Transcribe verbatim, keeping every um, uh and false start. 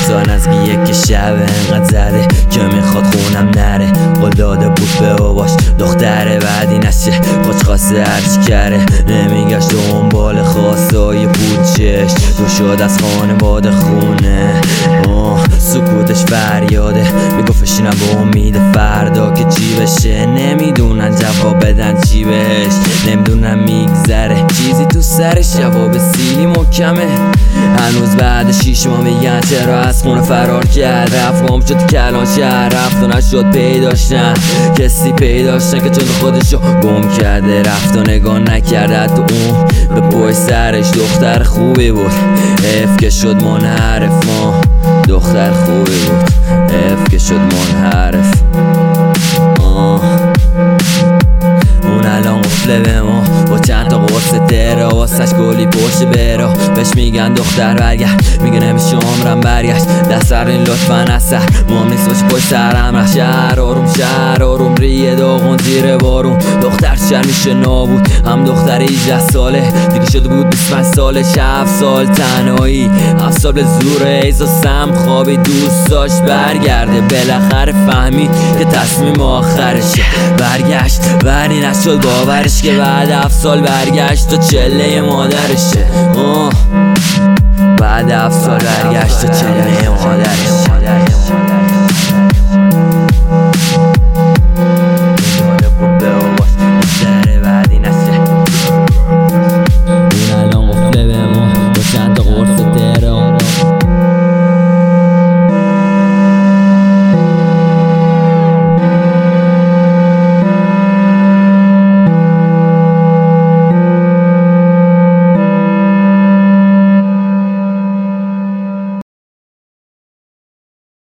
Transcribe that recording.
سال از یک شب انقدر زده که میخواد خونم نره. قول داده بود به باباش دختره بعدی نشه، خوش خواسته هرچی کره. نمیگشت دنبال خواستای پولچش، دور شد از خانواده خونه. آه سکوتش فریاده، میگفتشینم به امید فردا که چی بشه. نمیدونن جواب بدن چی بهش، نمیدونن میگذره چیزی تو سرش. جواب سیلی محکمه، هنوز بعد شیش ماه میگن چرا از خونه فرار کرد. رفت گم شد کلان شهر، رفت و نشد پیداشتن. کسی پیداشتن که چون خودشو گم کرده. رفت و نگاه نکرده تو اون به پای سرش. دختر خوبی بود اف که شد منحرف. ما دختر خوبی بود اف که شد منحرف. آه اون الان قفله به ما با چند تا قرص ترا، واسش گلی پشت برا. بهش میگن دختر برگرد، میگه نمیشه عمرم برگشت. دست سرین لطفا از سر مام نیست باشی پشت سرم. رخ شهر آروم شهر آروم ریه داغون زیر بارون. دختر چر میشه نابود، هم دختر هجده ساله دیگه شده بود بیست و پنج ساله. هفت سال تنهایی، هفت سال به زور ایزا سم خوابی. دوست داشت برگرده، بالاخره فهمید که تصمیم آخرشه. برگشت ولی نشد باورش که بعد هفت سال برگشت تا چله مادرشه. آه بعد هفت سال برگشت تا چله مادرشه.